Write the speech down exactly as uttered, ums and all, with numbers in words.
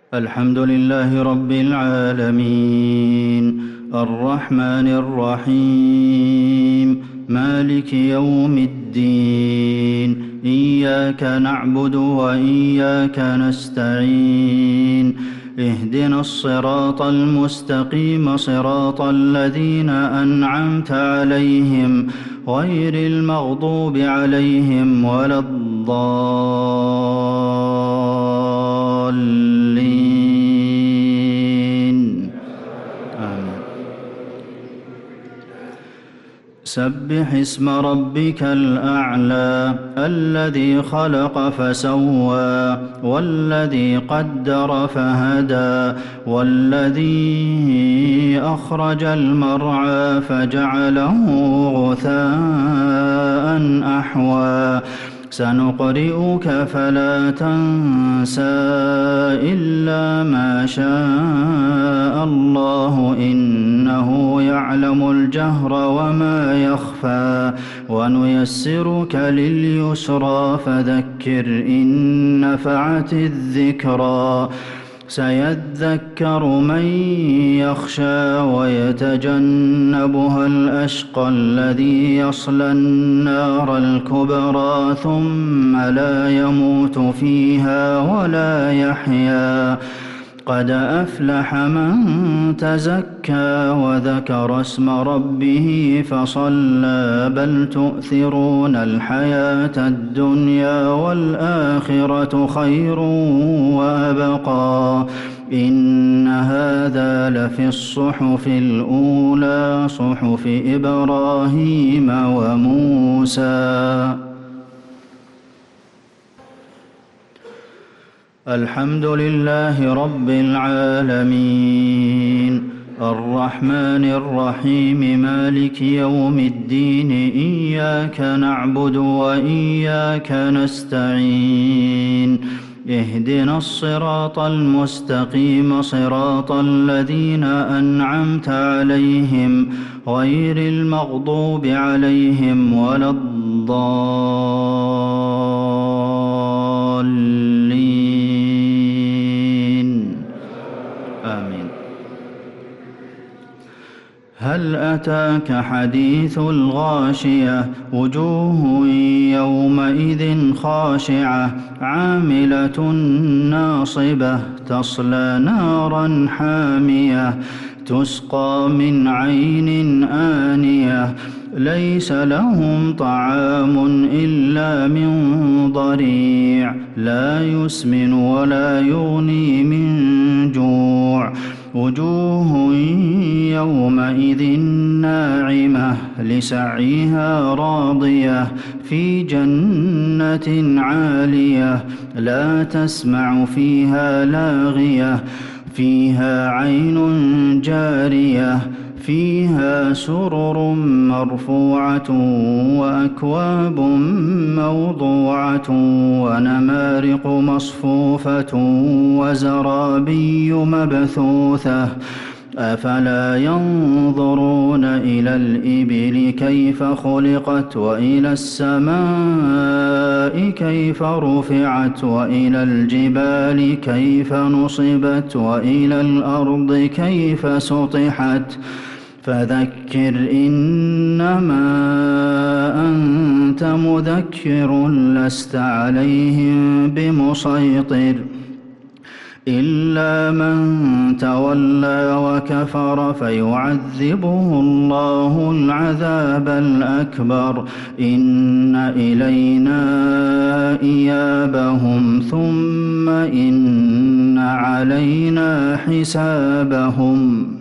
الحمد لله رب العالمين الرحمن الرحيم مالك يوم الدين إياك نعبد وإياك نستعين اهدنا الصراط المستقيم صراط الذين أنعمت عليهم غير المغضوب عليهم ولا الضالين آمين. سبح اسم ربك الأعلى الذي خلق فسوى والذي قدر فهدى والذي أخرج المرعى فجعله غثاء أحوى سنقرئك فلا تنسى إلا ما شاء الله إنه يعلم الجهر وما يخفى ونيسرك لليسرى فذكر إن نفعت الذكرى سيذكر من يخشى ويتجنبها الأشقى الذي يصلى النار الكبرى ثم لا يموت فيها ولا يحيا قد أفلح من تزكى وذكر اسم ربه فصلى بل تؤثرون الحياة الدنيا والآخرة خير وأبقى إن هذا لفي الصحف الأولى صحف إبراهيم وموسى. الحمد لله رب العالمين الرحمن الرحيم مالك يوم الدين إياك نعبد وإياك نستعين اهدنا الصراط المستقيم صراط الذين أنعمت عليهم غير المغضوب عليهم ولا الضالين آمين. هل أتاك حديث الغاشية وجوه يومئذ خاشعة عاملة ناصبة تصلى نارا حامية تسقى من عين آنية ليس لهم طعام إلا من ضريع لا يسمن ولا يغني من جوع وجوه يومئذ ناعمة لسعيها راضية في جنة عالية لا تسمع فيها لاغية فيها عين جارية فيها سرر مرفوعة وأكواب موضوعة ونمارق مصفوفة وزرابي مبثوثة أفلا ينظرون إلى الإبل كيف خلقت وإلى السماء كيف رفعت وإلى الجبال كيف نصبت وإلى الأرض كيف سطحت فذكر إنما أنت مذكر لست عليهم بمسيطر إلا من تولى وكفر فيعذبه الله العذاب الأكبر إن إلينا إيابهم ثم إن علينا حسابهم.